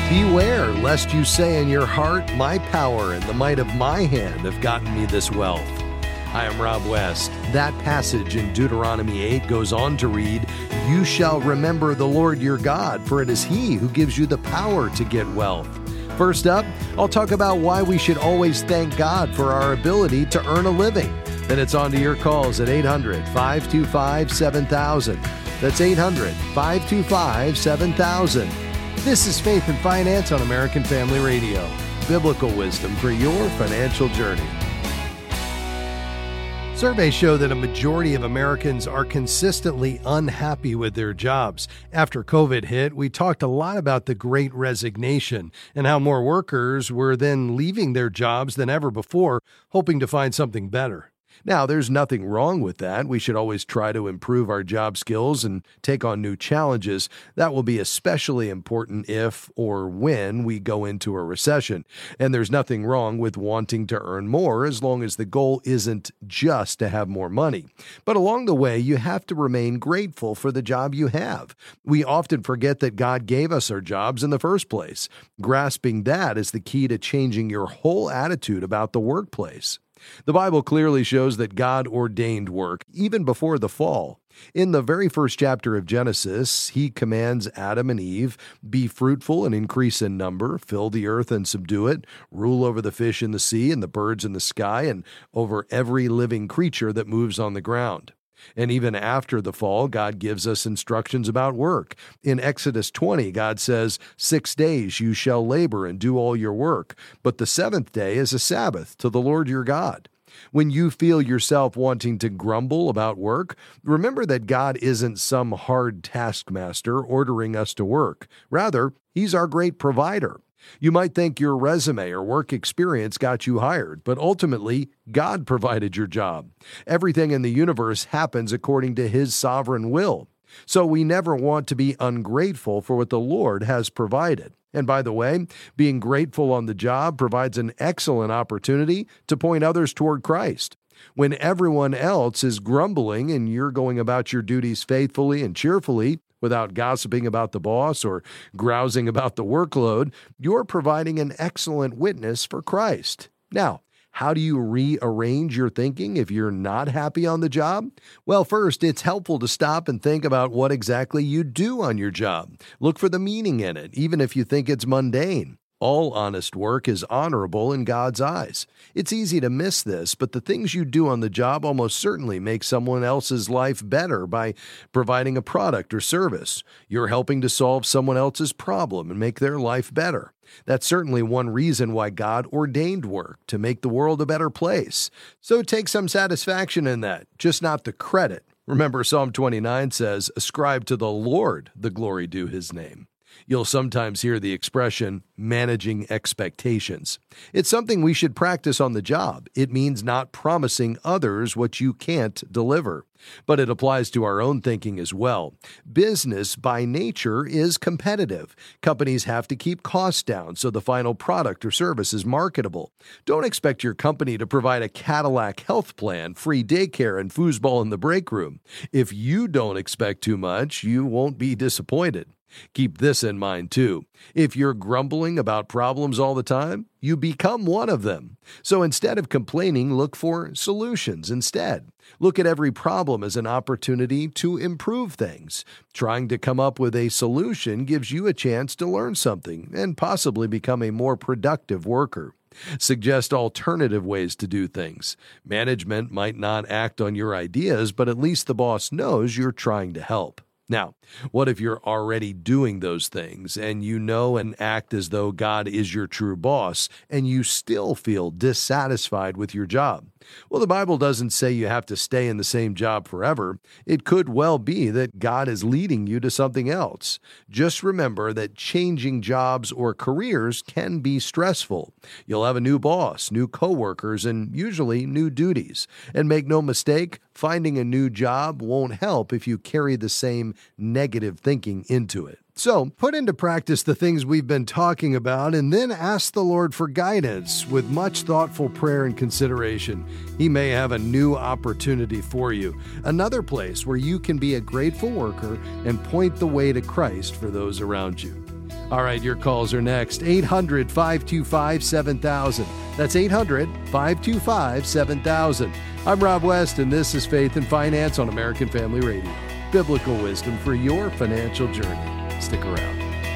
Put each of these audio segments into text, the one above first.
Beware lest you say in your heart, my power and the might of my hand have gotten me this wealth. I am Rob West. That passage in Deuteronomy 8 goes on to read, you shall remember the Lord your God, for it is He who gives you the power to get wealth. First up, I'll talk about why we should always thank God for our ability to earn a living. Then it's on to your calls at 800-525-7000. That's 800-525-7000. This is Faith and Finance on American Family Radio. Biblical wisdom for your financial journey. Surveys show that a majority of Americans are consistently unhappy with their jobs. After COVID hit, we talked a lot about the Great Resignation and how more workers were then leaving their jobs than ever before, hoping to find something better. Now, there's nothing wrong with that. We should always try to improve our job skills and take on new challenges. That will be especially important if or when we go into a recession. And there's nothing wrong with wanting to earn more as long as the goal isn't just to have more money. But along the way, you have to remain grateful for the job you have. We often forget that God gave us our jobs in the first place. Grasping that is the key to changing your whole attitude about the workplace. The Bible clearly shows that God ordained work, even before the fall. In the very first chapter of Genesis, He commands Adam and Eve, be fruitful and increase in number, fill the earth and subdue it, rule over the fish in the sea and the birds in the sky, and over every living creature that moves on the ground. And even after the fall, God gives us instructions about work. In Exodus 20, God says, 6 days you shall labor and do all your work, but the seventh day is a Sabbath to the Lord your God. When you feel yourself wanting to grumble about work, remember that God isn't some hard taskmaster ordering us to work. Rather, He's our great provider. You might think your resume or work experience got you hired, but ultimately, God provided your job. Everything in the universe happens according to His sovereign will. So we never want to be ungrateful for what the Lord has provided. And by the way, being grateful on the job provides an excellent opportunity to point others toward Christ. When everyone else is grumbling and you're going about your duties faithfully and cheerfully, without gossiping about the boss or grousing about the workload, you're providing an excellent witness for Christ. Now, how do you rearrange your thinking if you're not happy on the job? Well, first, it's helpful to stop and think about what exactly you do on your job. Look for the meaning in it, even if you think it's mundane. All honest work is honorable in God's eyes. It's easy to miss this, but the things you do on the job almost certainly make someone else's life better by providing a product or service. You're helping to solve someone else's problem and make their life better. That's certainly one reason why God ordained work, to make the world a better place. So take some satisfaction in that, just not the credit. Remember, Psalm 29 says, ascribe to the Lord the glory due His name. You'll sometimes hear the expression, managing expectations. It's something we should practice on the job. It means not promising others what you can't deliver. But it applies to our own thinking as well. Business, by nature, is competitive. Companies have to keep costs down so the final product or service is marketable. Don't expect your company to provide a Cadillac health plan, free daycare, and foosball in the break room. If you don't expect too much, you won't be disappointed. Keep this in mind, too. If you're grumbling about problems all the time, you become one of them. So instead of complaining, look for solutions instead. Look at every problem as an opportunity to improve things. Trying to come up with a solution gives you a chance to learn something and possibly become a more productive worker. Suggest alternative ways to do things. Management might not act on your ideas, but at least the boss knows you're trying to help. Now, what if you're already doing those things and you know and act as though God is your true boss and you still feel dissatisfied with your job? Well, the Bible doesn't say you have to stay in the same job forever. It could well be that God is leading you to something else. Just remember that changing jobs or careers can be stressful. You'll have a new boss, new coworkers, and usually new duties. And make no mistake, finding a new job won't help if you carry the same negative thinking into it. So, put into practice the things we've been talking about and then ask the Lord for guidance with much thoughtful prayer and consideration. He may have a new opportunity for you, another place where you can be a grateful worker and point the way to Christ for those around you. All right, your calls are next. 800-525-7000. That's 800-525-7000. I'm Rob West, and this is Faith and Finance on American Family Radio. Biblical wisdom for your financial journey. Stick around.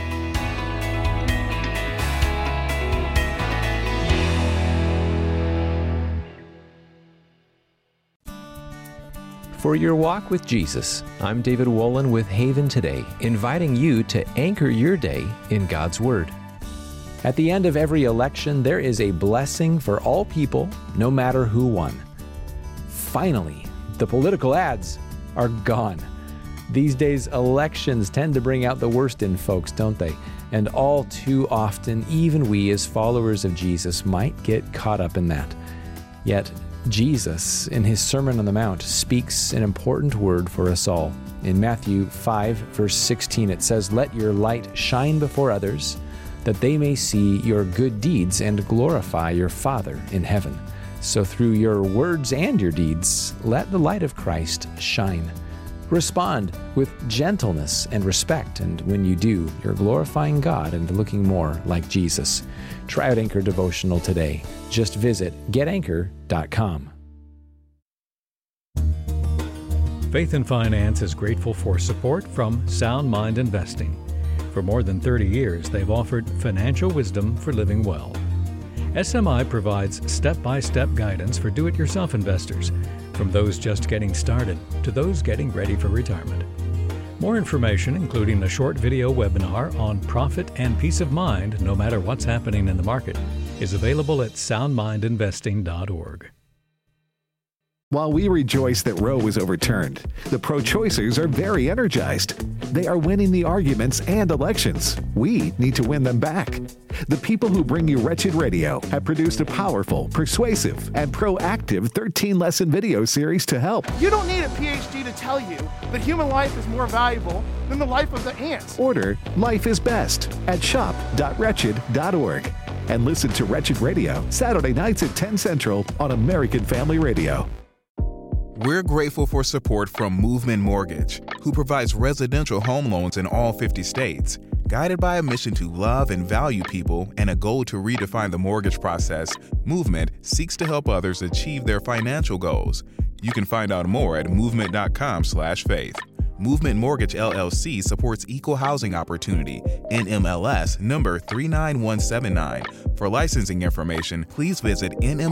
For your walk with Jesus, I'm David Wolin with Haven Today, inviting you to anchor your day in God's Word. At the end of every election, there is a blessing for all people, no matter who won. Finally, the political ads are gone. These days, elections tend to bring out the worst in folks, don't they? And all too often, even we as followers of Jesus might get caught up in that. Yet, Jesus, in his Sermon on the Mount, speaks an important word for us all. In Matthew 5, verse 16, it says, "Let your light shine before others, that they may see your good deeds and glorify your Father in heaven." So through your words and your deeds, let the light of Christ shine. Respond with gentleness and respect, and when you do, you're glorifying God and looking more like Jesus. Try out Anchor Devotional today. Just visit getanchor.com. Faith and Finance is grateful for support from Sound Mind Investing. For more than 30 years, they've offered financial wisdom for living well. SMI provides step-by-step guidance for do-it-yourself investors, from those just getting started to those getting ready for retirement. More information, including a short video webinar on profit and peace of mind no matter what's happening in the market, is available at soundmindinvesting.org. While we rejoice that Roe was overturned, the pro-choicers are very energized. They are winning the arguments and elections. We need to win them back. The people who bring you Wretched Radio have produced a powerful, persuasive, and proactive 13-lesson video series to help. You don't need a PhD to tell you that human life is more valuable than the life of the ants. Order Life is Best at shop.wretched.org. And listen to Wretched Radio Saturday nights at 10 Central on American Family Radio. We're grateful for support from Movement Mortgage, who provides residential home loans in all 50 states. Guided by a mission to love and value people and a goal to redefine the mortgage process, Movement seeks to help others achieve their financial goals. You can find out more at movement.com/faith. Movement Mortgage LLC supports equal housing opportunity, NMLS number 39179. For licensing information, please visit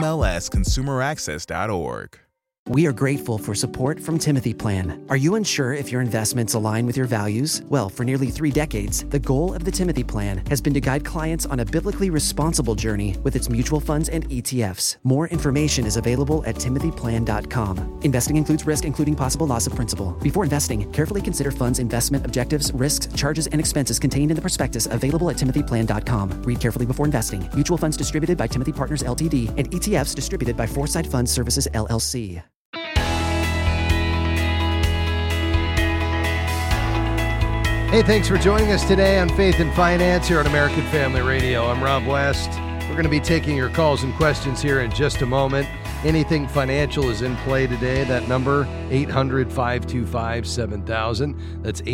nmlsconsumeraccess.org. We are grateful for support from Timothy Plan. Are you unsure if your investments align with your values? Well, for nearly 3 decades, the goal of the Timothy Plan has been to guide clients on a biblically responsible journey with its mutual funds and ETFs. More information is available at timothyplan.com. Investing includes risk, including possible loss of principal. Before investing, carefully consider funds' investment objectives, risks, charges, and expenses contained in the prospectus available at timothyplan.com. Read carefully before investing. Mutual funds distributed by Timothy Partners Ltd. and ETFs distributed by Foresight Fund Services LLC. Hey, thanks for joining us today on Faith and Finance here on American Family Radio. I'm Rob West. We're going to be taking your calls and questions here in just a moment. Anything financial is in play today. That number, 800-525-7000. That's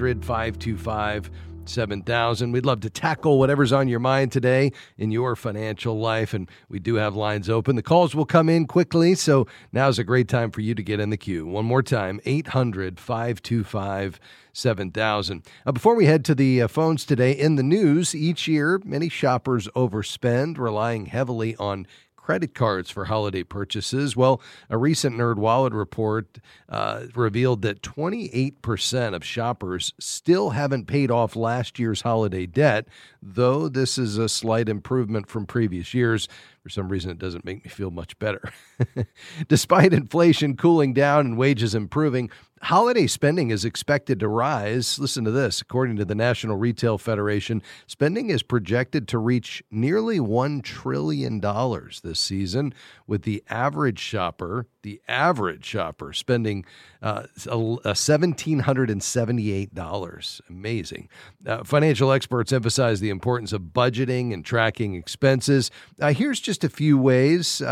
800-525-7000. We'd love to tackle whatever's on your mind today in your financial life, and we do have lines open. The calls will come in quickly, so now's a great time for you to get in the queue. One more time, 800-525-7000. Before we head to the phones today, in the news, each year, many shoppers overspend, relying heavily on credit cards for holiday purchases. Well, a recent NerdWallet report revealed that 28% of shoppers still haven't paid off last year's holiday debt, though this is a slight improvement from previous years. For some reason, it doesn't make me feel much better. Despite inflation cooling down and wages improving, holiday spending is expected to rise. Listen to this. According to the National Retail Federation, spending is projected to reach nearly $1 trillion this season, with the average shopper spending $1,778. Amazing. Financial experts emphasize the importance of budgeting and tracking expenses. Here's just a few ways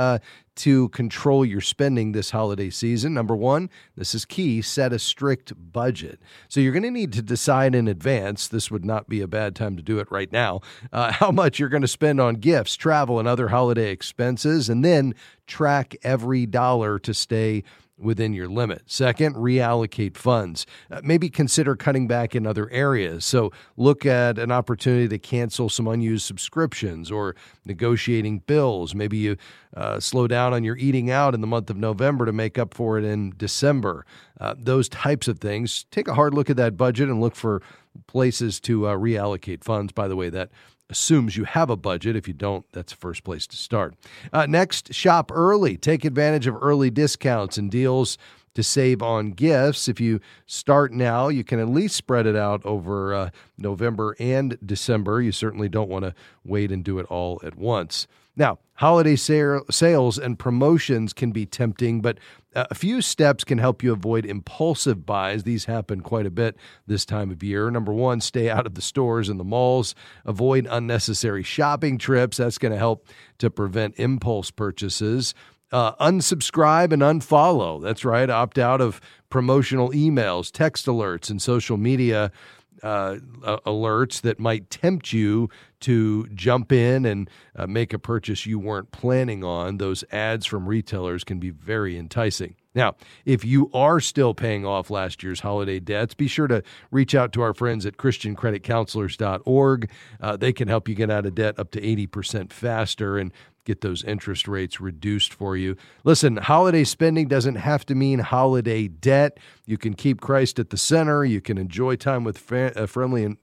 to control your spending this holiday season. Number one, this is key, set a strict budget. So you're going to need to decide in advance, this would not be a bad time to do it right now, how much you're going to spend on gifts, travel, and other holiday expenses, and then track every dollar to stay within your limit. Second, reallocate funds. Maybe consider cutting back in other areas. So look at an opportunity to cancel some unused subscriptions or negotiating bills. Maybe you slow down on your eating out in the month of November to make up for it in December. Those types of things. Take a hard look at that budget and look for places to reallocate funds. By the way, that assumes you have a budget. If you don't, that's the first place to start. Next, shop early. Take advantage of early discounts and deals to save on gifts. If you start now, you can at least spread it out over November and December. You certainly don't want to wait and do it all at once. Now, holiday sales and promotions can be tempting, but a few steps can help you avoid impulsive buys. These happen quite a bit this time of year. Number one, stay out of the stores and the malls. Avoid unnecessary shopping trips. That's going to help to prevent impulse purchases. Unsubscribe and unfollow. That's right. Opt out of promotional emails, text alerts, and social media alerts that might tempt you to jump in and make a purchase you weren't planning on. Those ads from retailers can be very enticing. Now, if you are still paying off last year's holiday debts, be sure to reach out to our friends at ChristianCreditCounselors.org. They can help you get out of debt up to 80% faster and get those interest rates reduced for you. Listen, holiday spending doesn't have to mean holiday debt. You can keep Christ at the center. You can enjoy time with family and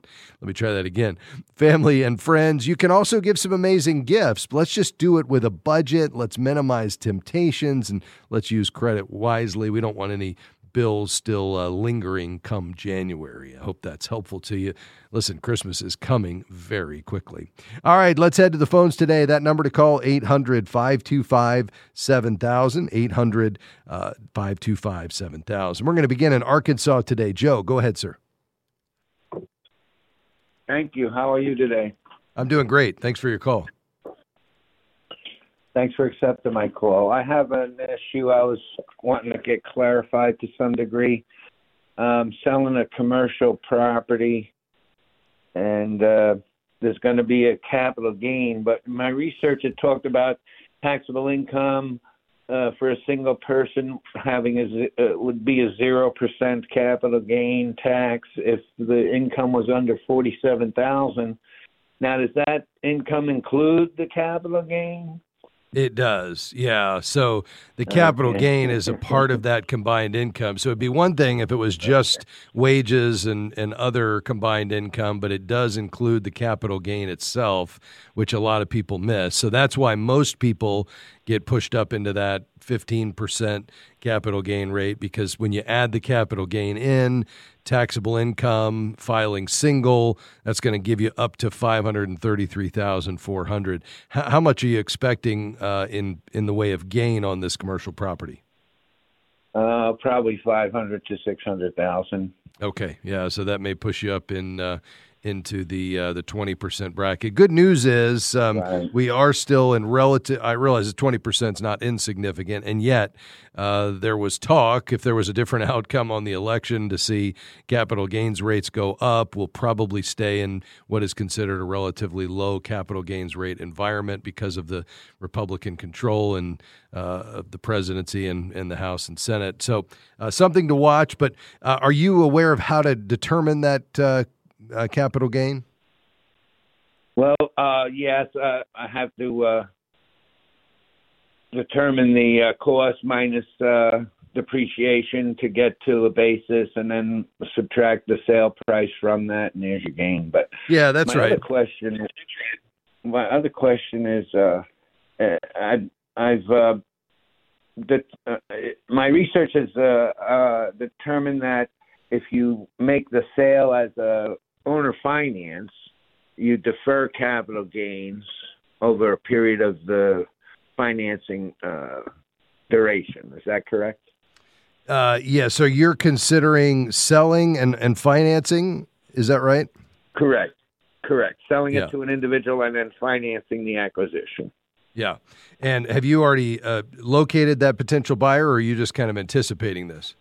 friends. You can also give some amazing gifts. Let's just do it with a budget. Let's minimize temptations and let's use credit wisely. We don't want any bills still lingering come January. I hope that's helpful to you. Listen, Christmas is coming very quickly. All right, let's head to the phones today. That number to call, 800-525-7000, 800-525-7000. We're going to begin in Arkansas today. Joe, go ahead, sir. Thank you. How are you today? I'm doing great. Thanks for your call. Thanks for accepting my call. I have an issue I was wanting to get clarified to some degree. Selling a commercial property, and there's going to be a capital gain. But my research had talked about taxable income for a single person having would be a 0% capital gain tax if the income was under $47,000. Now, does that income include the capital gain? It does, yeah. So the capital gain is a part of that combined income. So it'd be one thing if it was just wages and other combined income, but it does include the capital gain itself, which a lot of people miss. So that's why most people get pushed up into that 15% capital gain rate, because when you add the capital gain in, taxable income, filing single, that's going to give you up to $533,400. How much are you expecting in the way of gain on this commercial property? Probably $500,000 to $600,000. Okay, yeah, so that may push you up into the 20% bracket. Good news is we are still in relative. I realize that 20% is not insignificant, and yet there was talk, if there was a different outcome on the election, to see capital gains rates go up. We'll probably stay in what is considered a relatively low capital gains rate environment because of the Republican control and of the presidency and the House and Senate. So something to watch. But are you aware of how to determine that capital gain? Well, yes, I have to determine the cost minus depreciation to get to a basis, and then subtract the sale price from that, and there's your gain. But yeah, that's right. My other question is, my research has determined that if you make the sale as a owner finance, you defer capital gains over a period of the financing duration. Is that correct? Yeah, so you're considering selling and financing, is that right? Correct. Selling it to an individual and then financing the acquisition. Yeah. And have you already located that potential buyer, or are you just kind of anticipating this?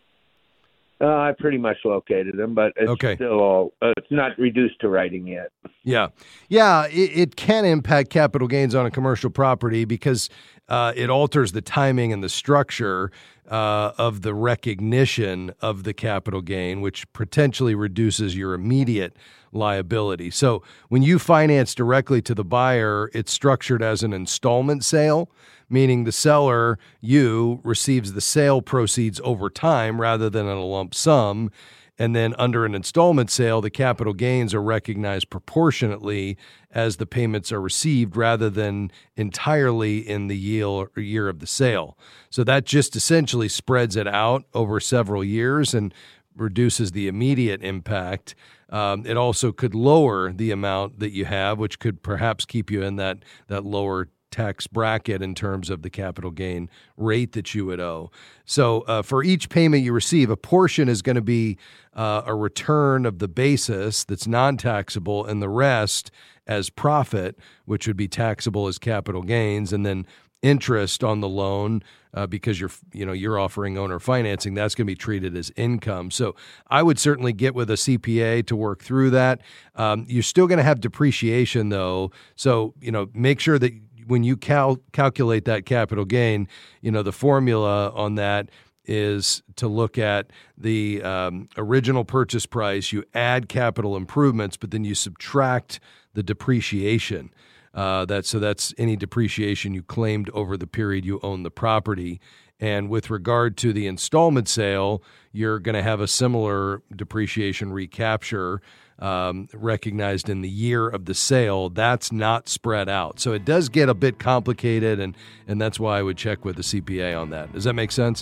I pretty much located them, but it's still all, it's not reduced to writing yet. Yeah. Yeah, it can impact capital gains on a commercial property because it alters the timing and the structure of the recognition of the capital gain, which potentially reduces your immediate liability. So when you finance directly to the buyer, it's structured as an installment sale, meaning the seller, you, receives the sale proceeds over time rather than in a lump sum. And then under an installment sale, the capital gains are recognized proportionately as the payments are received rather than entirely in the year of the sale. So that just essentially spreads it out over several years and reduces the immediate impact. It also could lower the amount that you have, which could perhaps keep you in that lower tax bracket in terms of the capital gain rate that you would owe. So for each payment you receive, a portion is going to be a return of the basis that's non-taxable, and the rest as profit, which would be taxable as capital gains, and then interest on the loan because you're offering owner financing, that's going to be treated as income. So I would certainly get with a CPA to work through that. You're still going to have depreciation though, so make sure that when you calculate that capital gain, the formula on that is to look at the original purchase price, you add capital improvements, but then you subtract the depreciation. That's any depreciation you claimed over the period you own the property. And with regard to the installment sale, you're going to have a similar depreciation recapture recognized in the year of the sale. That's not spread out. So it does get a bit complicated, and that's why I would check with the CPA on that. Does that make sense?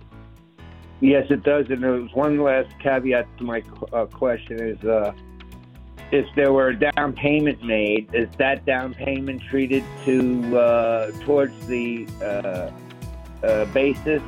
Yes, it does. And there was one last caveat to my question is if there were a down payment made, is that down payment treated towards the basis?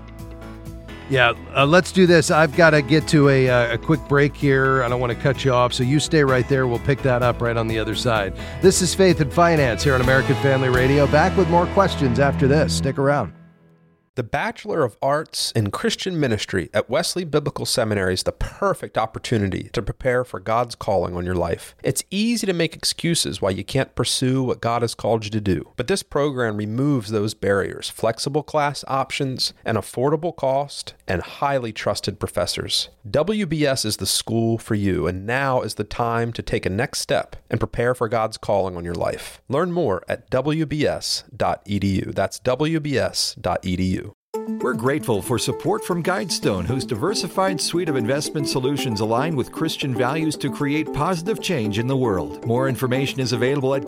Yeah, let's do this. I've got to get to a quick break here. I don't want to cut you off, so you stay right there. We'll pick that up right on the other side. This is Faith and Finance here on American Family Radio. Back with more questions after this. Stick around. The Bachelor of Arts in Christian Ministry at Wesley Biblical Seminary is the perfect opportunity to prepare for God's calling on your life. It's easy to make excuses why you can't pursue what God has called you to do, but this program removes those barriers: flexible class options, an affordable cost, and highly trusted professors. WBS is the school for you, and now is the time to take a next step and prepare for God's calling on your life. Learn more at wbs.edu. That's wbs.edu. We're grateful for support from Guidestone, whose diversified suite of investment solutions align with Christian values to create positive change in the world. More information is available at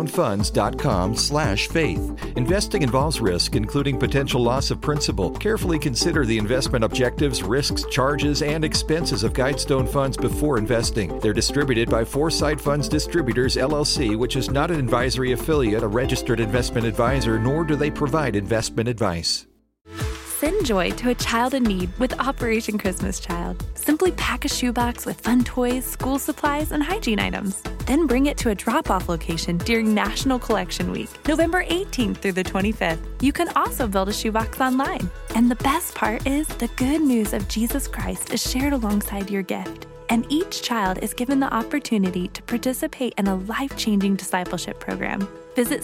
guidestonefunds.com/faith. Investing involves risk, including potential loss of principal. Carefully consider the investment objectives, risks, charges, and expenses of Guidestone Funds before investing. They're distributed by Foresight Funds Distributors, LLC, which is not an advisory affiliate, a registered investment advisor, nor do they provide investment advice. Send joy to a child in need with Operation Christmas Child. Simply pack a shoebox with fun toys, school supplies, and hygiene items. Then bring it to a drop-off location during National Collection Week, November 18th through the 25th. You can also build a shoebox online. And the best part is the good news of Jesus Christ is shared alongside your gift. And each child is given the opportunity to participate in a life-changing discipleship program. Visit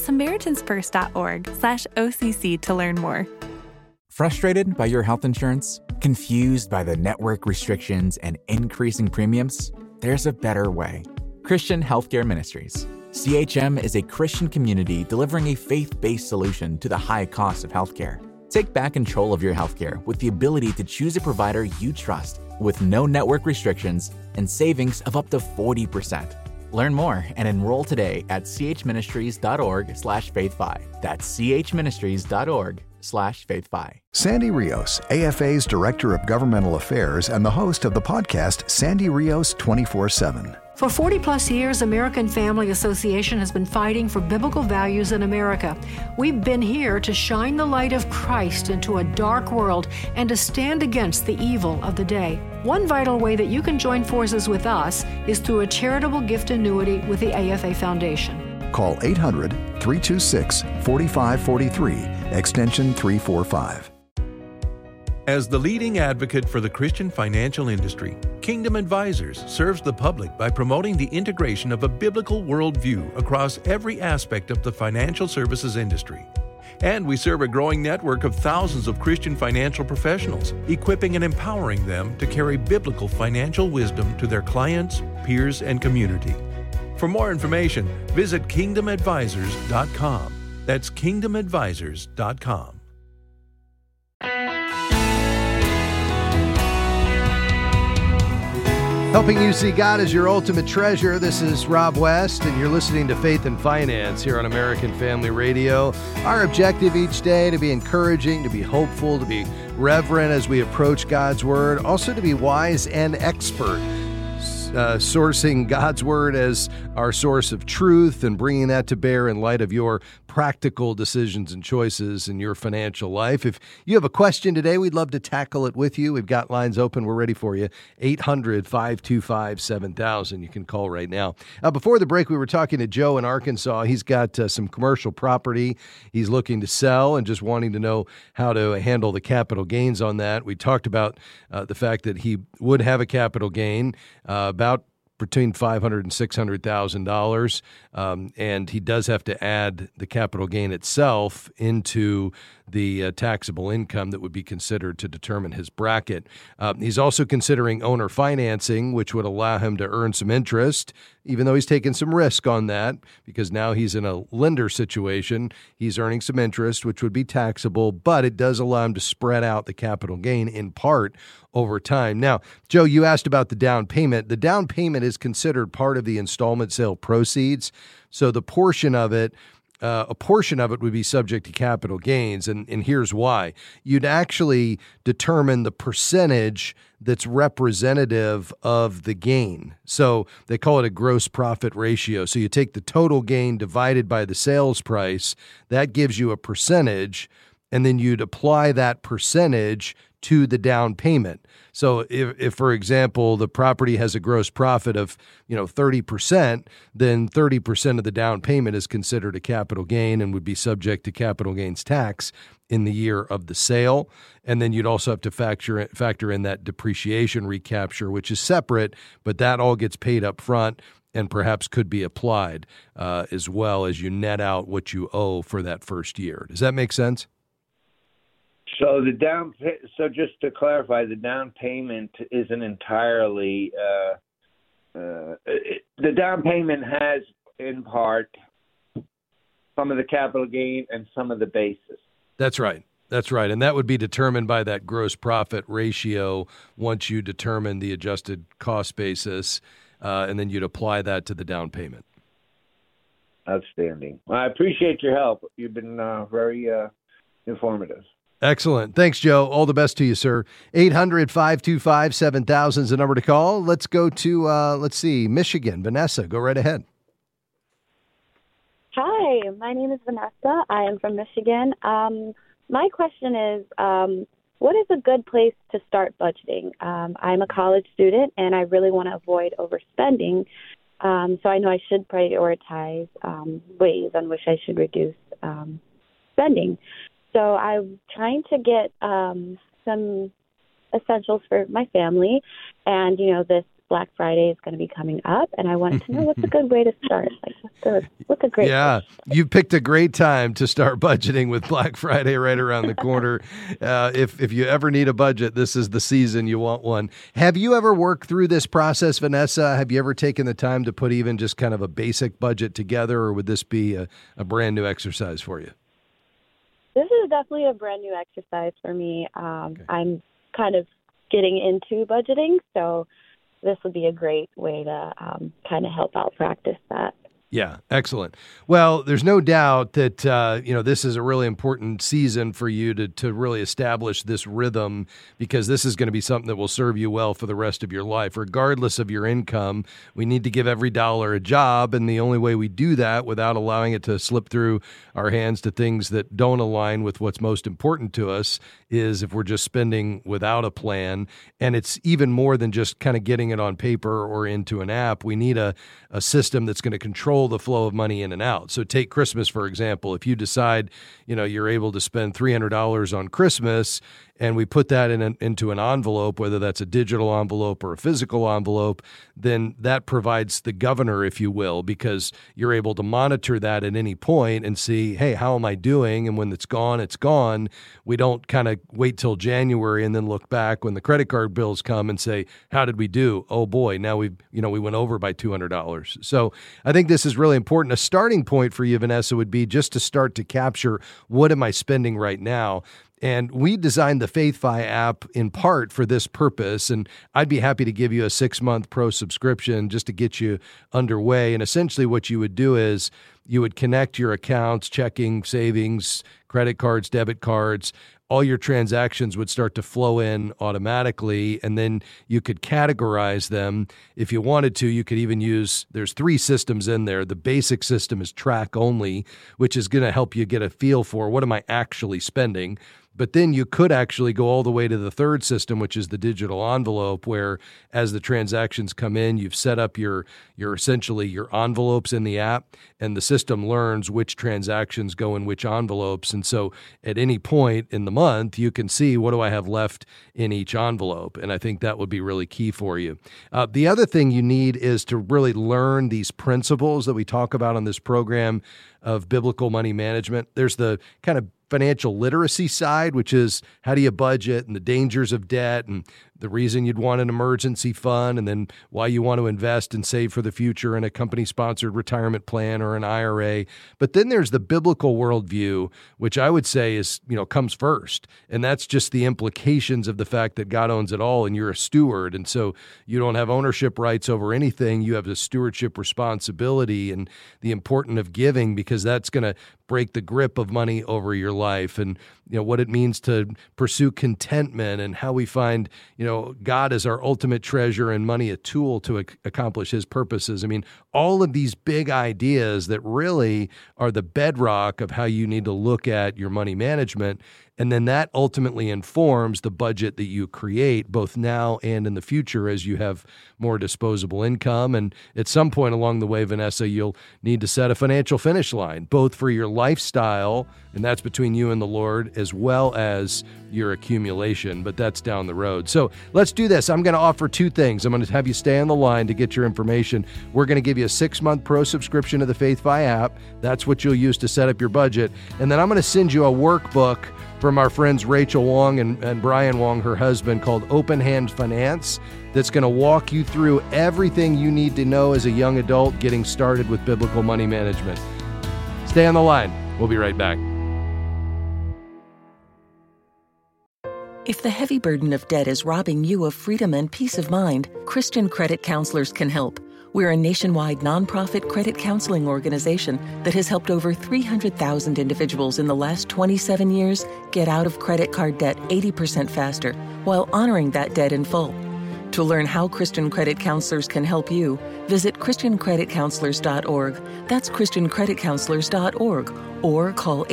SamaritansFirst.org/OCC to learn more. Frustrated by your health insurance? Confused by the network restrictions and increasing premiums? There's a better way. Christian Healthcare Ministries. CHM is a Christian community delivering a faith-based solution to the high cost of healthcare. Take back control of your healthcare with the ability to choose a provider you trust with no network restrictions and savings of up to 40%. Learn more and enroll today at chministries.org/faith5. That's chministries.org/faith5. Sandy Rios, AFA's Director of Governmental Affairs and the host of the podcast Sandy Rios 24/7. For 40-plus years, American Family Association has been fighting for biblical values in America. We've been here to shine the light of Christ into a dark world and to stand against the evil of the day. One vital way that you can join forces with us is through a charitable gift annuity with the AFA Foundation. Call 800-326-4543, extension 345. As the leading advocate for the Christian financial industry, Kingdom Advisors serves the public by promoting the integration of a biblical worldview across every aspect of the financial services industry. And we serve a growing network of thousands of Christian financial professionals, equipping and empowering them to carry biblical financial wisdom to their clients, peers, and community. For more information, visit kingdomadvisors.com. That's kingdomadvisors.com. Helping you see God as your ultimate treasure. This is Rob West, and you're listening to Faith and Finance here on American Family Radio. Our objective each day to be encouraging, to be hopeful, to be reverent as we approach God's Word, also to be wise and expert, sourcing God's Word as our source of truth and bringing that to bear in light of your practical decisions and choices in your financial life. If you have a question today, we'd love to tackle it with you. We've got lines open. We're ready for you. 800-525-7000. You can call right now. Before the break, we were talking to Joe in Arkansas. He's got some commercial property he's looking to sell and just wanting to know how to handle the capital gains on that. We talked about the fact that he would have a capital gain about between $500,000 and $600,000, and he does have to add the capital gain itself into the taxable income that would be considered to determine his bracket. He's also considering owner financing, which would allow him to earn some interest, even though he's taking some risk on that, because now he's in a lender situation. He's earning some interest, which would be taxable, but it does allow him to spread out the capital gain in part over time. Now, Joe, you asked about the down payment. The down payment is considered part of the installment sale proceeds, so the portion of it, a portion of it would be subject to capital gains, and here's why. You'd actually determine the percentage that's representative of the gain. So they call it a gross profit ratio. So you take the total gain divided by the sales price, that gives you a percentage, and then you'd apply that percentage to the down payment. So if, for example, the property has a gross profit of 30%, then 30% of the down payment is considered a capital gain and would be subject to capital gains tax in the year of the sale. And then you'd also have to factor in that depreciation recapture, which is separate, but that all gets paid up front and perhaps could be applied as well as you net out what you owe for that first year. Does that make sense? So so just to clarify, the down payment isn't entirely. The down payment has, in part, some of the capital gain and some of the basis. That's right. That's right. And that would be determined by that gross profit ratio once you determine the adjusted cost basis, and then you'd apply that to the down payment. Outstanding. Well, I appreciate your help. You've been very informative. Excellent. Thanks, Joe. All the best to you, sir. 800-525-7000 is the number to call. Let's go to, Michigan. Vanessa, go right ahead. Hi, my name is Vanessa. I am from Michigan. My question is, what is a good place to start budgeting? I'm a college student, and I really want to avoid overspending. So I know I should prioritize ways on which I should reduce spending. So I'm trying to get some essentials for my family, and this Black Friday is going to be coming up, and I wanted to know what's a good way to start. What's a great? Yeah, you picked a great time to start budgeting with Black Friday right around the corner. If you ever need a budget, this is the season you want one. Have you ever worked through this process, Vanessa? Have you ever taken the time to put even just kind of a basic budget together, or would this be a brand new exercise for you? This is definitely a brand new exercise for me. Okay. I'm kind of getting into budgeting, so this would be a great way to kind of help out practice that. Yeah, excellent. Well, there's no doubt that, this is a really important season for you to really establish this rhythm, because this is going to be something that will serve you well for the rest of your life. Regardless of your income, we need to give every dollar a job, and the only way we do that without allowing it to slip through our hands to things that don't align with what's most important to us is if we're just spending without a plan. And it's even more than just kind of getting it on paper or into an app. We need a system that's going to control control the flow of money in and out. So take Christmas, for example. If you decide, you're able to spend $300 on Christmas, and we put that into an envelope, whether that's a digital envelope or a physical envelope, then that provides the governor, if you will, because you're able to monitor that at any point and see, hey, how am I doing? And when it's gone, it's gone. We don't kind of wait till January and then look back when the credit card bills come and say, how did we do? Oh boy, now we went over by $200. So I think this is really important. A starting point for you, Vanessa, would be just to start to capture, what am I spending right now? And we designed the FaithFi app in part for this purpose, and I'd be happy to give you a 6-month pro subscription just to get you underway. And essentially what you would do is you would connect your accounts, checking, savings, credit cards, debit cards. All your transactions would start to flow in automatically, and then you could categorize them. If you wanted to, you could even there's 3 systems in there. The basic system is track only, which is going to help you get a feel for what am I actually spending. But then you could actually go all the way to the third system, which is the digital envelope, where as the transactions come in, you've set up your essentially your envelopes in the app, and the system learns which transactions go in which envelopes. And so at any point in the month, you can see, what do I have left in each envelope? And I think that would be really key for you. The other thing you need is to really learn these principles that we talk about on this program of biblical money management. There's the kind of financial literacy side, which is how do you budget and the dangers of debt and the reason you'd want an emergency fund, and then why you want to invest and save for the future in a company-sponsored retirement plan or an IRA. But then there's the biblical worldview, which I would say is, comes first. And that's just the implications of the fact that God owns it all and you're a steward. And so you don't have ownership rights over anything. You have a stewardship responsibility, and the importance of giving, because that's going to break the grip of money over your life, and what it means to pursue contentment, and how we find God as our ultimate treasure and money a tool to accomplish his purposes. I mean, all of these big ideas that really are the bedrock of how you need to look at your money management. And then that ultimately informs the budget that you create both now and in the future as you have more disposable income. And at some point along the way, Vanessa, you'll need to set a financial finish line, both for your lifestyle, and that's between you and the Lord, as well as your accumulation, but that's down the road. So let's do this. I'm going to offer 2 things. I'm going to have you stay on the line to get your information. We're going to give you a 6-month pro subscription to the FaithFi app. That's what you'll use to set up your budget. And then I'm going to send you a workbook from our friends Rachel Wong and Brian Wong, her husband, called Open Hand Finance, that's going to walk you through everything you need to know as a young adult getting started with biblical money management. Stay on the line. We'll be right back. If the heavy burden of debt is robbing you of freedom and peace of mind, Christian Credit Counselors can help. We're a nationwide nonprofit credit counseling organization that has helped over 300,000 individuals in the last 27 years get out of credit card debt 80% faster while honoring that debt in full. To learn how Christian Credit Counselors can help you, visit ChristianCreditCounselors.org. That's ChristianCreditCounselors.org, or call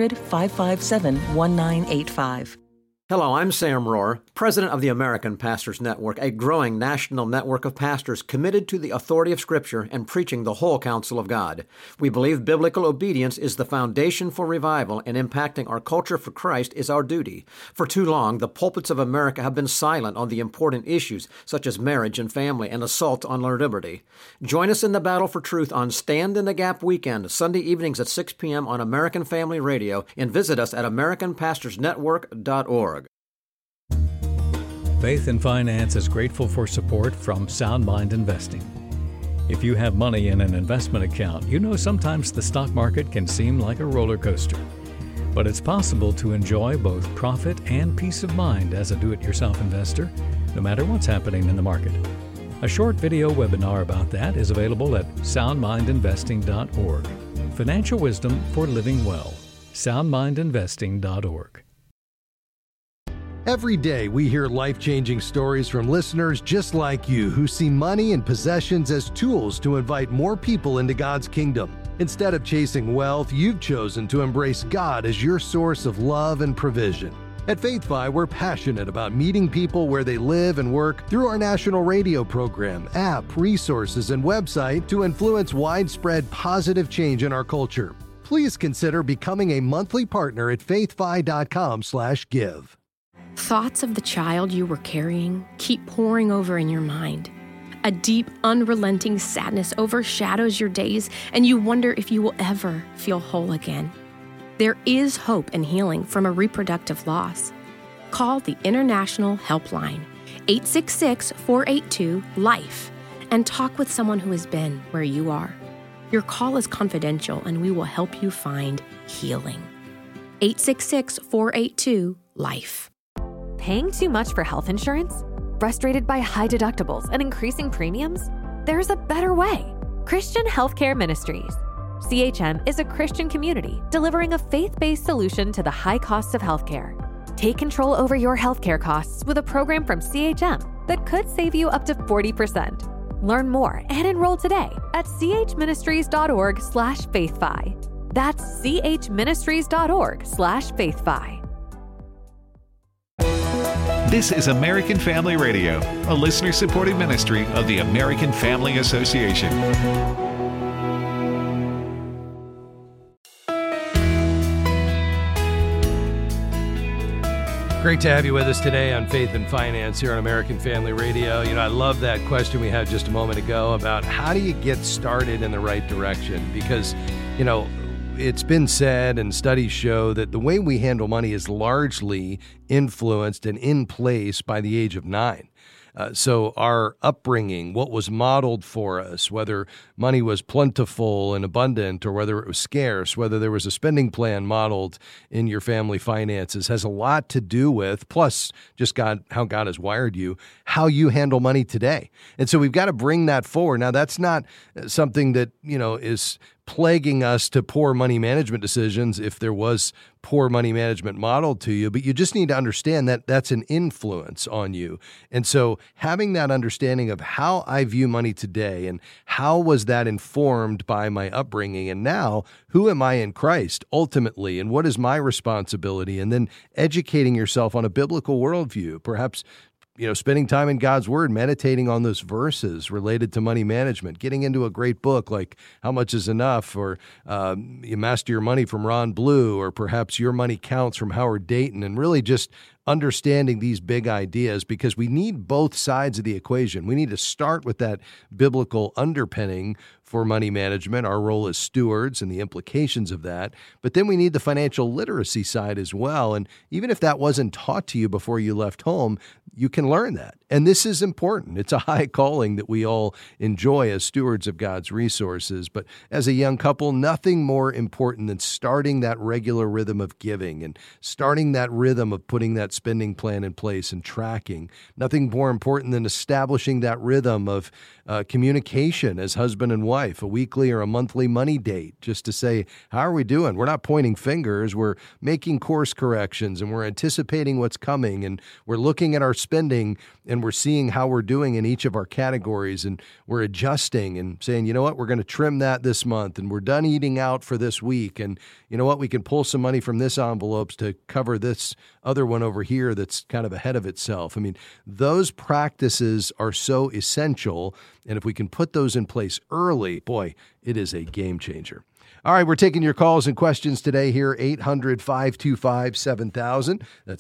800-557-1985. Hello, I'm Sam Rohr, president of the American Pastors Network, a growing national network of pastors committed to the authority of Scripture and preaching the whole counsel of God. We believe biblical obedience is the foundation for revival, and impacting our culture for Christ is our duty. For too long, the pulpits of America have been silent on the important issues such as marriage and family and assault on our liberty. Join us in the battle for truth on Stand in the Gap weekend, Sunday evenings at 6 p.m. on American Family Radio, and visit us at AmericanPastorsNetwork.org. Faith and Finance is grateful for support from Sound Mind Investing. If you have money in an investment account, you know sometimes the stock market can seem like a roller coaster. But it's possible to enjoy both profit and peace of mind as a do-it-yourself investor, no matter what's happening in the market. A short video webinar about that is available at soundmindinvesting.org. Financial wisdom for living well. soundmindinvesting.org. Every day we hear life-changing stories from listeners just like you who see money and possessions as tools to invite more people into God's kingdom. Instead of chasing wealth, you've chosen to embrace God as your source of love and provision. At FaithFi, we're passionate about meeting people where they live and work through our national radio program, app, resources, and website to influence widespread positive change in our culture. Please consider becoming a monthly partner at faithfi.com/give. Thoughts of the child you were carrying keep pouring over in your mind. A deep, unrelenting sadness overshadows your days, and you wonder if you will ever feel whole again. There is hope and healing from a reproductive loss. Call the International Helpline, 866-482-LIFE, and talk with someone who has been where you are. Your call is confidential, and we will help you find healing. 866-482-LIFE. Paying too much for health insurance? Frustrated by high deductibles and increasing premiums? There's a better way. Christian Healthcare Ministries. CHM is a Christian community delivering a faith-based solution to the high costs of healthcare. Take control over your healthcare costs with a program from CHM that could save you up to 40%. Learn more and enroll today at chministries.org/faithfi. That's chministries.org/faithfi. This is American Family Radio, a listener-supported ministry of the American Family Association. Great to have you with us today on Faith and Finance here on American Family Radio. You know, I love that question we had just a moment ago about how do you get started in the right direction? Because, you know, it's been said and studies show that the way we handle money is largely influenced and in place by the age of 9. So our upbringing, what was modeled for us, whether money was plentiful and abundant or whether it was scarce, whether there was a spending plan modeled in your family finances, has a lot to do with, plus just how God has wired you, how you handle money today. And so we've got to bring that forward. Now, that's not something that, you know, is plaguing us to poor money management decisions if there was poor money management modeled to you, but you just need to understand that that's an influence on you. And so having that understanding of how I view money today and how was that informed by my upbringing, and now who am I in Christ ultimately, and what is my responsibility, and then educating yourself on a biblical worldview, perhaps spending time in God's Word, meditating on those verses related to money management, getting into a great book like How Much Is Enough, or You Master Your Money from Ron Blue, or perhaps Your Money Counts from Howard Dayton, and really just understanding these big ideas, because we need both sides of the equation. We need to start with that biblical underpinning for money management, our role as stewards and the implications of that. But then we need the financial literacy side as well. And even if that wasn't taught to you before you left home, you can learn that. And this is important. It's a high calling that we all enjoy as stewards of God's resources. But as a young couple, nothing more important than starting that regular rhythm of giving and starting that rhythm of putting that spending plan in place and tracking. Nothing more important than establishing that rhythm of communication as husband and wife, a weekly or a monthly money date, just to say, how are we doing? We're not pointing fingers. We're making course corrections, and we're anticipating what's coming, and we're looking at our spending, and we're seeing how we're doing in each of our categories, and we're adjusting and saying, you know what, we're going to trim that this month, and we're done eating out for this week, and you know what, we can pull some money from this envelopes to cover this other one over here that's kind of ahead of itself. I mean, those practices are so essential, and if we can put those in place early, boy, it is a game changer. All right, we're taking your calls and questions today here, 800-525-7000. That's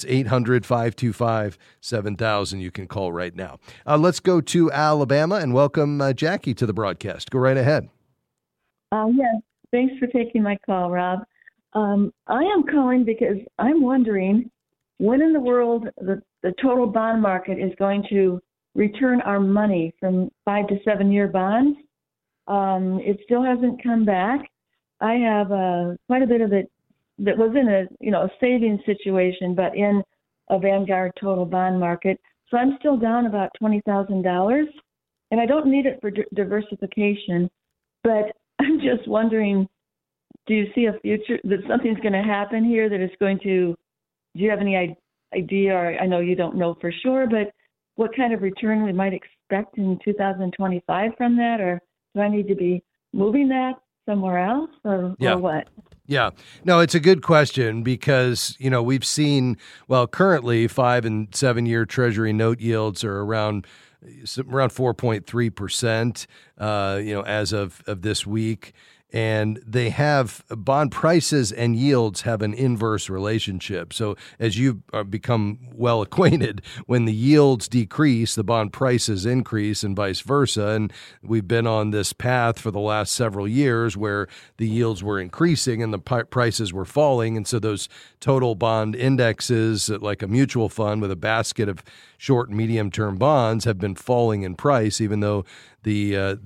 800-525-7000. You can call right now. Let's go to Alabama and welcome Jackie to the broadcast. Go right ahead. Yes, thanks for taking my call, Rob. I am calling because I'm wondering when in the world the total bond market is going to return our money from 5 to 7 year bonds. It still hasn't come back. I have quite a bit of it that was in a savings situation, but in a Vanguard total bond market. So I'm still down about $20,000, and I don't need it for diversification. But I'm just wondering, do you see a future that something's going to happen here that is going to? Do you have any idea? Or I know you don't know for sure, but what kind of return we might expect in 2025 from that, or do I need to be moving that somewhere else, or what? Yeah, no, it's a good question because, we've seen, currently 5 and 7 year Treasury note yields are around 4.3%, as of this week. And they have bond prices and yields have an inverse relationship. So as you've become well acquainted, when the yields decrease, the bond prices increase and vice versa. And we've been on this path for the last several years where the yields were increasing and the prices were falling. And so those total bond indexes, like a mutual fund with a basket of short and medium term bonds, have been falling in price, even though the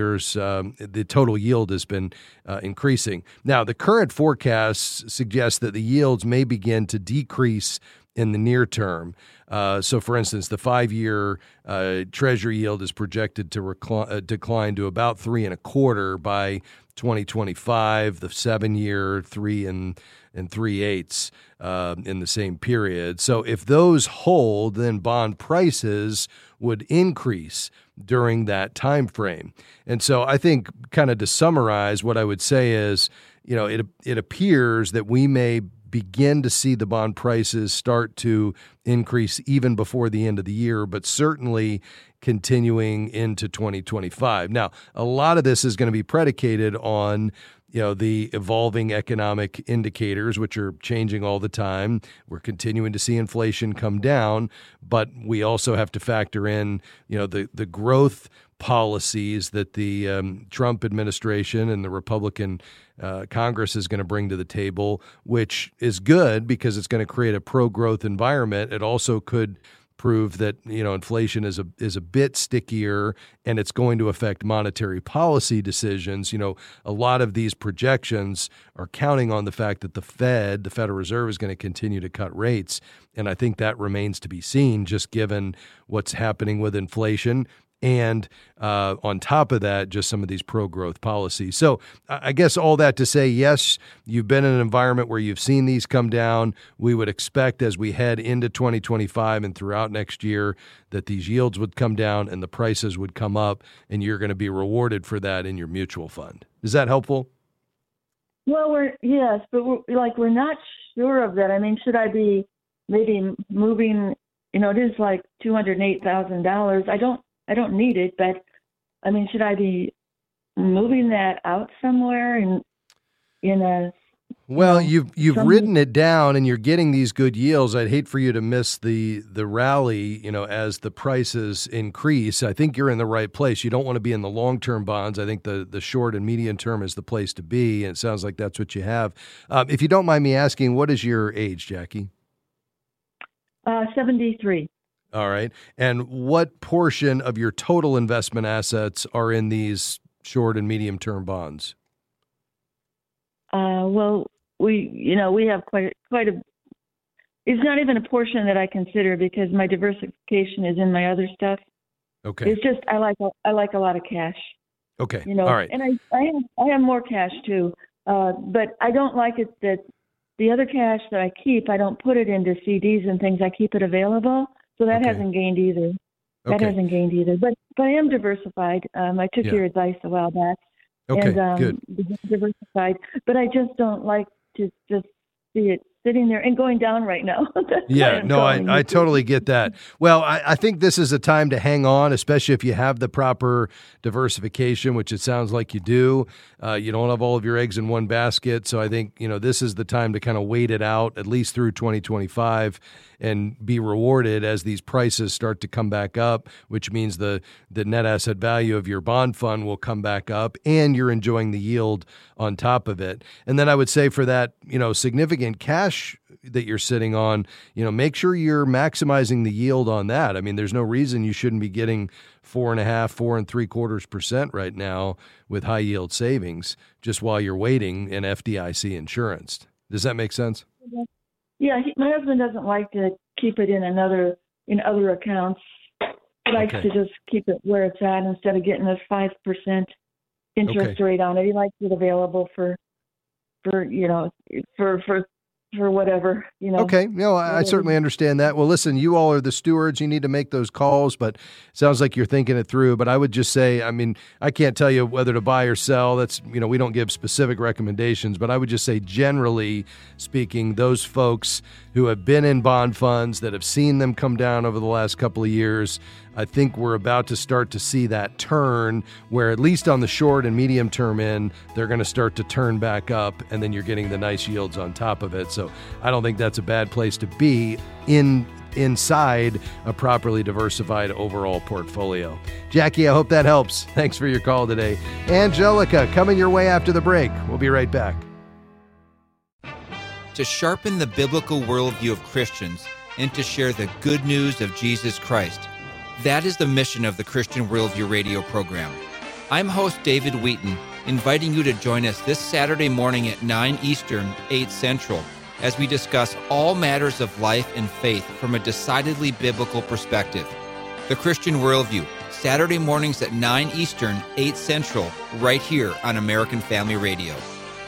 total yield has been increasing. Now, the current forecasts suggest that the yields may begin to decrease in the near term. So, for instance, the 5-year Treasury yield is projected to decline to about 3.25% by 2025. The 7-year 3 and 3/8 in the same period. So, if those hold, then bond prices would increase during that time frame. And so I think, kind of to summarize, what I would say is, it appears that we may begin to see the bond prices start to increase even before the end of the year, but certainly continuing into 2025. Now, a lot of this is going to be predicated on the evolving economic indicators, which are changing all the time. We're continuing to see inflation come down, but we also have to factor in, the growth policies that the Trump administration and the Republican Congress is going to bring to the table, which is good because it's going to create a pro-growth environment. It also could prove that inflation is a bit stickier and it's going to affect monetary policy decisions. A lot of these projections are counting on the fact that the Federal Reserve, is going to continue to cut rates, and I think that remains to be seen, just given what's happening with inflation. And on top of that, just some of these pro-growth policies. So I guess all that to say, yes, you've been in an environment where you've seen these come down. We would expect as we head into 2025 and throughout next year that these yields would come down and the prices would come up, and you're going to be rewarded for that in your mutual fund. Is that helpful? Well, we're not sure of that. I mean, should I be maybe moving? It is like $208,000. I don't need it, but I mean, should I be moving that out somewhere Well, you've written it down and you're getting these good yields. I'd hate for you to miss the rally, as the prices increase. I think you're in the right place. You don't want to be in the long-term bonds. I think the short and medium term is the place to be, and it sounds like that's what you have. If you don't mind me asking, what is your age, Jackie? 73. All right. And what portion of your total investment assets are in these short and medium term bonds? Well, we have quite a. It's not even a portion that I consider because my diversification is in my other stuff. Okay. It's just I like a lot of cash. Okay. All right. And I have more cash too, but I don't like it that the other cash that I keep, I don't put it into CDs and things. I keep it available. So that hasn't gained either. But I am diversified. I took your advice a while back. Okay, and, good. Diversified. But I just don't like to just see it sitting there and going down right now. Yeah, no, I totally get that. Well, I think this is a time to hang on, especially if you have the proper diversification, which it sounds like you do. You don't have all of your eggs in one basket. So I think, this is the time to kind of wait it out, at least through 2025, and be rewarded as these prices start to come back up, which means the net asset value of your bond fund will come back up and you're enjoying the yield on top of it. And then I would say for that, significant cash that you're sitting on, make sure you're maximizing the yield on that. I mean, there's no reason you shouldn't be getting 4.75% right now with high yield savings just while you're waiting in FDIC insurance. Does that make sense? Yeah, my husband doesn't like to keep it in other accounts. He likes to just keep it where it's at instead of getting a 5% interest rate on it. He likes it available for for whatever, Okay. I certainly understand that. Well, listen, you all are the stewards. You need to make those calls, but it sounds like you're thinking it through. But I would just say, I can't tell you whether to buy or sell. That's, we don't give specific recommendations, but I would just say, generally speaking, those folks who have been in bond funds that have seen them come down over the last couple of years, I think we're about to start to see that turn where, at least on the short and medium term end, they're going to start to turn back up, and then you're getting the nice yields on top of it. So I don't think that's a bad place to be inside a properly diversified overall portfolio. Jackie, I hope that helps. Thanks for your call today. Angelica, coming your way after the break. We'll be right back. To sharpen the biblical worldview of Christians and to share the good news of Jesus Christ. That is the mission of the Christian Worldview radio program. I'm host David Wheaton, inviting you to join us this Saturday morning at 9 Eastern, 8 Central, as we discuss all matters of life and faith from a decidedly biblical perspective. The Christian Worldview, Saturday mornings at 9 Eastern, 8 Central, right here on American Family Radio.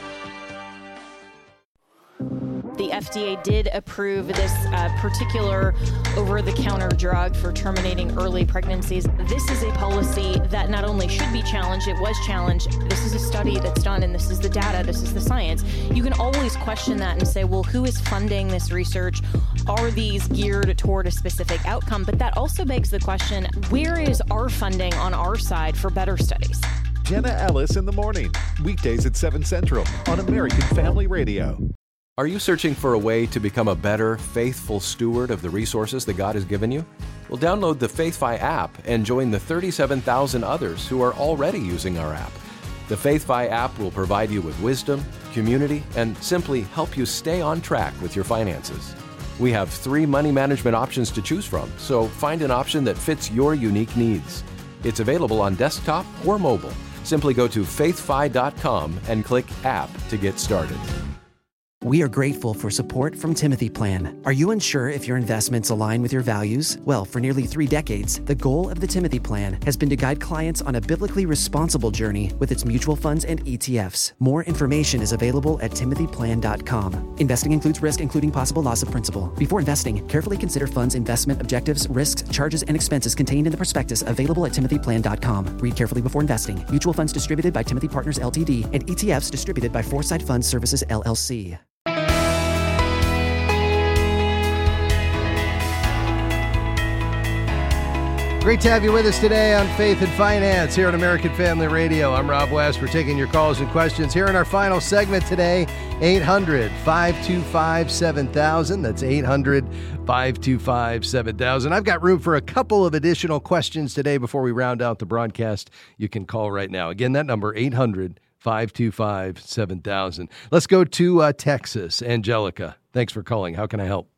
The FDA did approve this particular over-the-counter drug for terminating early pregnancies. This is a policy that not only should be challenged, it was challenged. This is a study that's done, and this is the data, this is the science. You can always question that and say, well, who is funding this research? Are these geared toward a specific outcome? But that also begs the question, where is our funding on our side for better studies? Jenna Ellis in the morning, weekdays at 7 Central on American Family Radio. Are you searching for a way to become a better, faithful steward of the resources that God has given you? Well, download the FaithFi app and join the 37,000 others who are already using our app. The FaithFi app will provide you with wisdom, community, and simply help you stay on track with your finances. We have 3 money management options to choose from, so find an option that fits your unique needs. It's available on desktop or mobile. Simply go to faithfi.com and click App to get started. We are grateful for support from Timothy Plan. Are you unsure if your investments align with your values? Well, for nearly 3 decades, the goal of the Timothy Plan has been to guide clients on a biblically responsible journey with its mutual funds and ETFs. More information is available at timothyplan.com. Investing includes risk, including possible loss of principal. Before investing, carefully consider funds' investment objectives, risks, charges, and expenses contained in the prospectus available at timothyplan.com. Read carefully before investing. Mutual funds distributed by Timothy Partners Ltd. and ETFs distributed by Foresight Fund Services LLC. Great to have you with us today on Faith and Finance here on American Family Radio. I'm Rob West. We're taking your calls and questions here in our final segment today. 800-525-7000. That's 800-525-7000. I've got room for a couple of additional questions today before we round out the broadcast. You can call right now. Again, that number, 800-525-7000. Let's go to Texas. Angelica, thanks for calling. How can I help?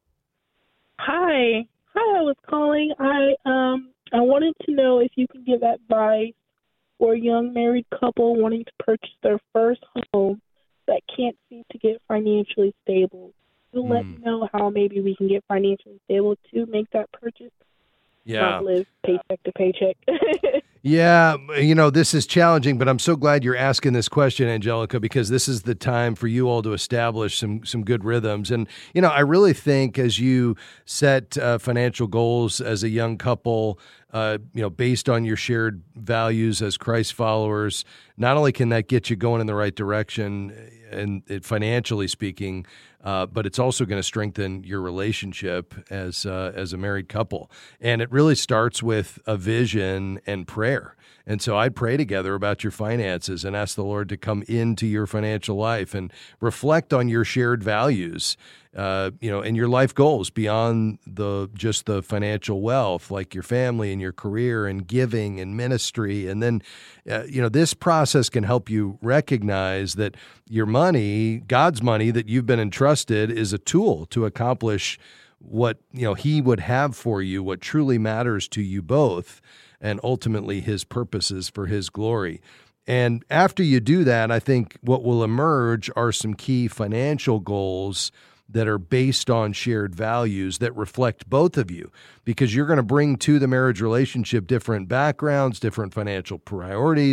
Hi, I was calling. I wanted to know if you could give advice for a young married couple wanting to purchase their first home that can't seem to get financially stable. You'll let me know how maybe we can get financially stable to make that purchase. Yeah. Not live paycheck to paycheck. Yeah, this is challenging, but I'm so glad you're asking this question, Angelica, because this is the time for you all to establish some good rhythms. And, I really think as you set financial goals as a young couple, based on your shared values as Christ followers, not only can that get you going in the right direction and financially speaking, but it's also going to strengthen your relationship as a married couple. And it really starts with a vision and prayer. And so I'd pray together about your finances and ask the Lord to come into your financial life and reflect on your shared values, and your life goals beyond just the financial wealth, like your family and your career and giving and ministry. And then, this process can help you recognize that your money, God's money that you've been entrusted, is a tool to accomplish what, He would have for you, what truly matters to you both, and ultimately His purposes for His glory. And after you do that, I think what will emerge are some key financial goals that are based on shared values that reflect both of you, because you're going to bring to the marriage relationship different backgrounds, different financial priorities,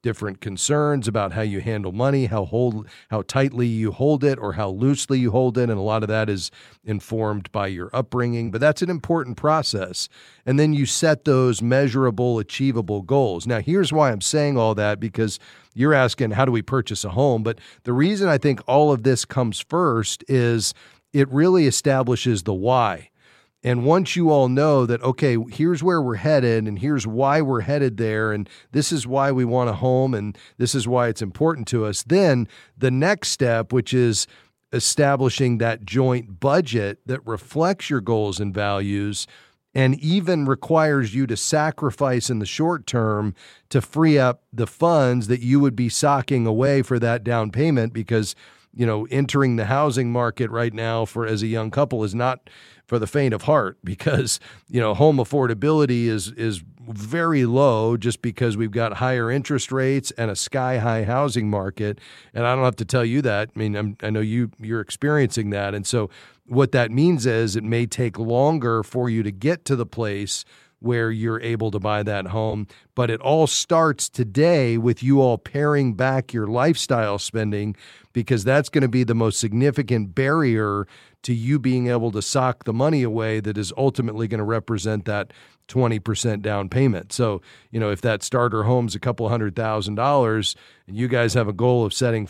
different concerns about how you handle money, how tightly you hold it or how loosely you hold it. And a lot of that is informed by your upbringing. But that's an important process. And then you set those measurable, achievable goals. Now, here's why I'm saying all that, because you're asking, how do we purchase a home? But the reason I think all of this comes first is it really establishes the why. And once you all know that, okay, here's where we're headed and here's why we're headed there and this is why we want a home and this is why it's important to us, then the next step, which is establishing that joint budget that reflects your goals and values and even requires you to sacrifice in the short term to free up the funds that you would be socking away for that down payment, because entering the housing market right now as a young couple is not for the faint of heart, because, home affordability is very low just because we've got higher interest rates and a sky high housing market. And I don't have to tell you that. I mean, I know you're experiencing that. And so what that means is it may take longer for you to get to the place where you're able to buy that home. But it all starts today with you all paring back your lifestyle spending, because that's going to be the most significant barrier to you being able to sock the money away that is ultimately going to represent that 20% down payment. So, if that starter home's a couple $100,000 and you guys have a goal of setting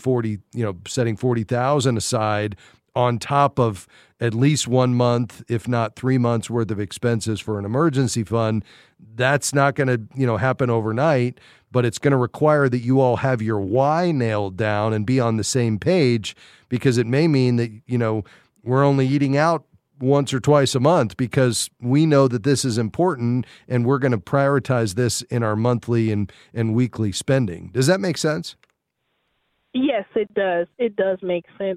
$40,000 aside on top of at least 1 month, if not 3 months worth of expenses for an emergency fund, that's not going to, happen overnight, but it's going to require that you all have your why nailed down and be on the same page, because it may mean that, we're only eating out once or twice a month because we know that this is important and we're going to prioritize this in our monthly and weekly spending. Does that make sense? Yes, it does. It does make sense.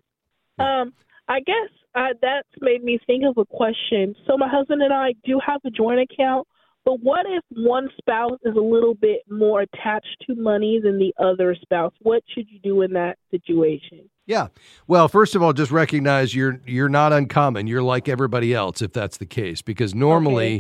I guess that's made me think of a question. So my husband and I do have a joint account, but what if one spouse is a little bit more attached to money than the other spouse? What should you do in that situation? Yeah. Well, first of all, just recognize you're not uncommon. You're like everybody else, if that's the case, because normally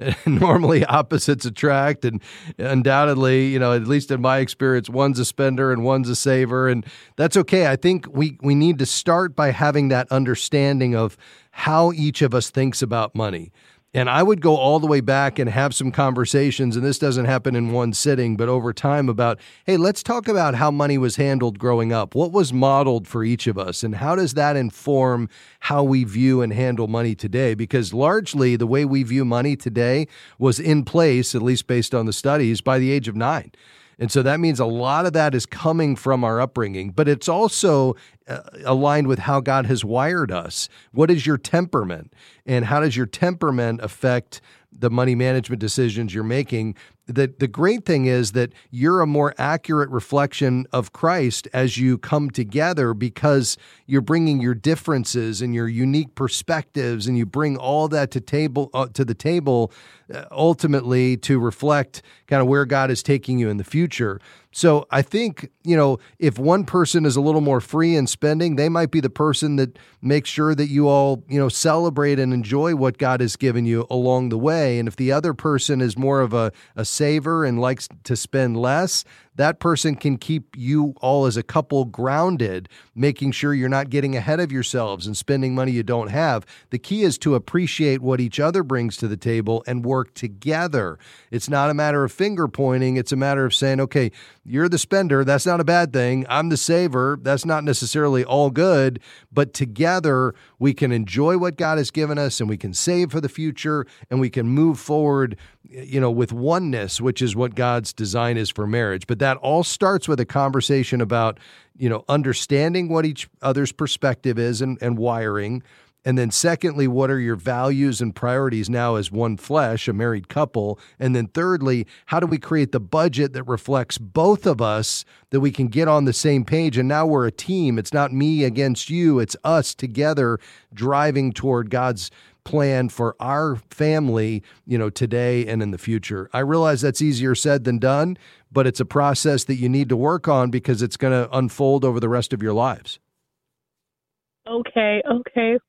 opposites attract, and undoubtedly, at least in my experience, one's a spender and one's a saver, and that's okay. I think we need to start by having that understanding of how each of us thinks about money. And I would go all the way back and have some conversations, and this doesn't happen in one sitting, but over time about, hey, let's talk about how money was handled growing up. What was modeled for each of us, and how does that inform how we view and handle money today? Because largely the way we view money today was in place, at least based on the studies, by the age of 9. And so that means a lot of that is coming from our upbringing, but it's also aligned with how God has wired us. What is your temperament? And how does your temperament affect the money management decisions you're making? The great thing is that you're a more accurate reflection of Christ as you come together, because you're bringing your differences and your unique perspectives, and you bring all that to the table ultimately to reflect kind of where God is taking you in the future. So I think, if one person is a little more free in spending, they might be the person that makes sure that you all, celebrate and enjoy what God has given you along the way. And if the other person is more of a saver and likes to spend less, that person can keep you all as a couple grounded, making sure you're not getting ahead of yourselves and spending money you don't have. The key is to appreciate what each other brings to the table and work together. It's not a matter of finger pointing. It's a matter of saying, okay, you're the spender. That's not a bad thing. I'm the saver. That's not necessarily all good, but together we can enjoy what God has given us, and we can save for the future, and we can move forward, with oneness, which is what God's design is for marriage. But that all starts with a conversation about, understanding what each other's perspective is and wiring. And then secondly, what are your values and priorities now as one flesh, a married couple? And then thirdly, how do we create the budget that reflects both of us, that we can get on the same page? And now we're a team. It's not me against you. It's us together driving toward God's plan for our family, today and in the future. I realize that's easier said than done, but it's a process that you need to work on because it's going to unfold over the rest of your lives. Okay.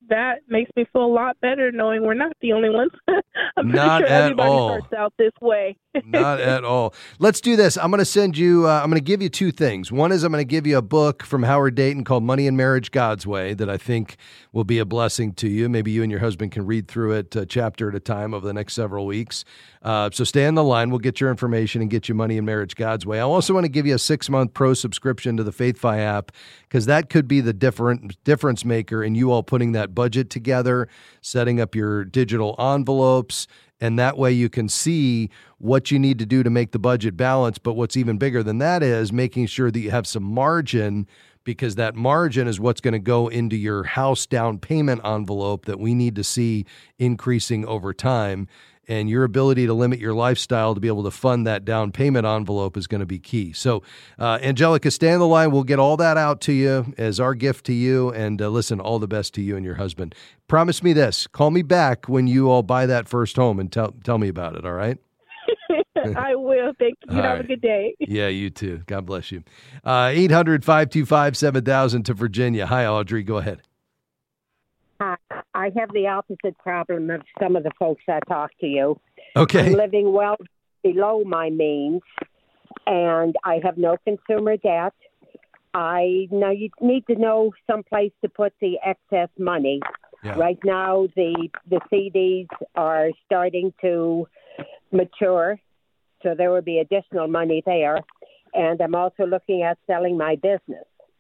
that makes me feel a lot better knowing we're not the only ones. I'm pretty Not sure at everybody all. starts out this way. Not at all. Let's do this. I'm going to send you, I'm going to give you two things. One is I'm going to give you a book from Howard Dayton called Money and Marriage God's Way that I think will be a blessing to you. Maybe you and your husband can read through it chapter at a time over the next several weeks. So stay on the line. We'll get your information and get you Money and Marriage God's Way. I also want to give you a 6-month pro subscription to the FaithFi app because that could be the difference maker in you all putting that budget together, setting up your digital envelopes, and that way you can see what you need to do to make the budget balance. But what's even bigger than that is making sure that you have some margin, because that margin is what's going to go into your house down payment envelope that we need to see increasing over time. And your ability to limit your lifestyle to be able to fund that down payment envelope is going to be key. So, Angelica, stay on the line. We'll get all that out to you as our gift to you. And listen, all the best to you and your husband. Promise me this. Call me back when you all buy that first home and tell me about it, all right? I will. Thank you. All Have right. a good day. Yeah, you too. God bless you. 800-525-7000 to Virginia. Hi, Audrey. Go ahead. I have the opposite problem of some of the folks that talk to you. Okay. I'm living well below my means, and I have no consumer debt. Now you need to know some place to put the excess money. Yeah. Right now, the CDs are starting to mature, so there will be additional money there. And I'm also looking at selling my business.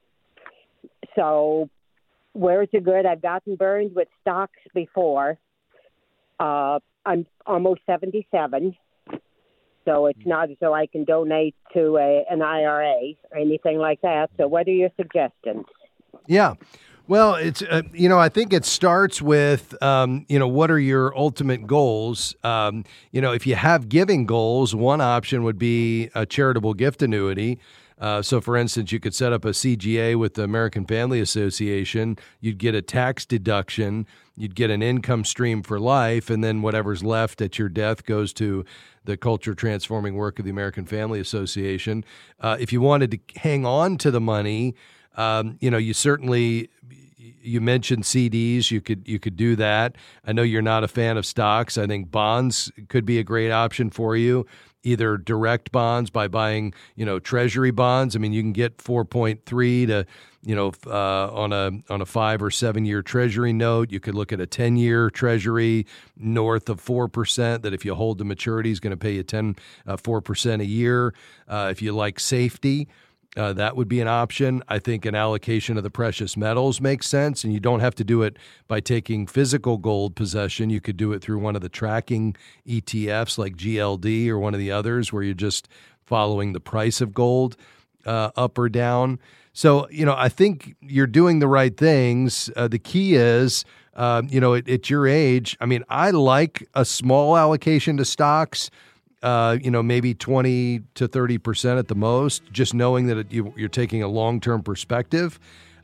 So where's the good? I've gotten burned with stocks before. I'm almost 77, so it's not as though I can donate to an IRA or anything like that. So what are your suggestions? Yeah. Well, it's, I think it starts with, what are your ultimate goals? If you have giving goals, one option would be a charitable gift annuity. So, for instance, you could set up a CGA with the American Family Association. You'd get a tax deduction. You'd get an income stream for life. And then whatever's left at your death goes to the culture transforming work of the American Family Association. If you wanted to hang on to the money, you certainly, you mentioned CDs. You could do that. I know you're not a fan of stocks. I think bonds could be a great option for you. Either direct bonds by buying, treasury bonds. I mean, you can get 4.3 to, on a 5 or 7 year treasury note. You could look at a 10-year treasury north of 4%. That if you hold to maturity is going to pay you 4% a year. If you like safety, that would be an option. I think an allocation of the precious metals makes sense, and you don't have to do it by taking physical gold possession. You could do it through one of the tracking ETFs like GLD or one of the others where you're just following the price of gold up or down. So, I think you're doing the right things. The key is, at your age, I mean, I like a small allocation to stocks. Maybe 20 to 30% at the most, just knowing that you're taking a long-term perspective.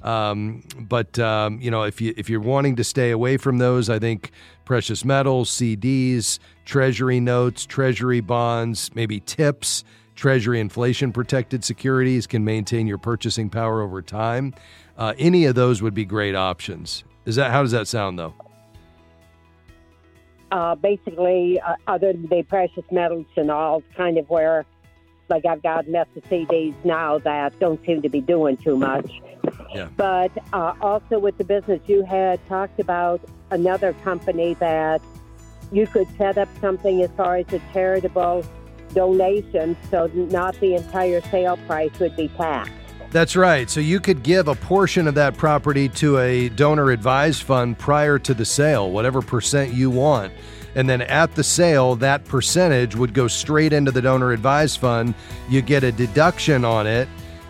If you're wanting to stay away from those, I think precious metals, CDs, treasury notes, treasury bonds, maybe TIPS, treasury inflation-protected securities can maintain your purchasing power over time. Any of those would be great options. How does that sound, though? Basically, other than the precious metals and all, kind of where, like I've got mess of CDs now that don't seem to be doing too much. Yeah. But also with the business, you had talked about another company that you could set up something as far as a charitable donation, so not the entire sale price would be taxed. That's right. So you could give a portion of that property to a donor-advised fund prior to the sale, whatever percent you want. And then at the sale, that percentage would go straight into the donor-advised fund. You get a deduction on it.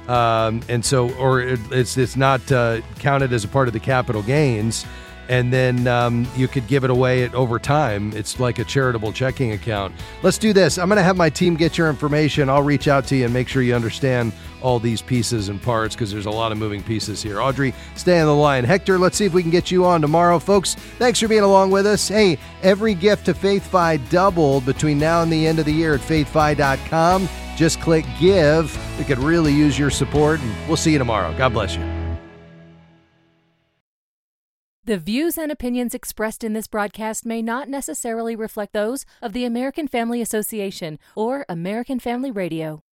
It's not counted as a part of the capital gains. And then you could give it away over time. It's like a charitable checking account. Let's do this. I'm going to have my team get your information. I'll reach out to you and make sure you understand all these pieces and parts because there's a lot of moving pieces here. Audrey, stay on the line. Hector, let's see if we can get you on tomorrow. Folks, thanks for being along with us. Hey, every gift to FaithFi doubled between now and the end of the year at faithfi.com. Just click give. We could really use your support, and we'll see you tomorrow. God bless you. The views and opinions expressed in this broadcast may not necessarily reflect those of the American Family Association or American Family Radio.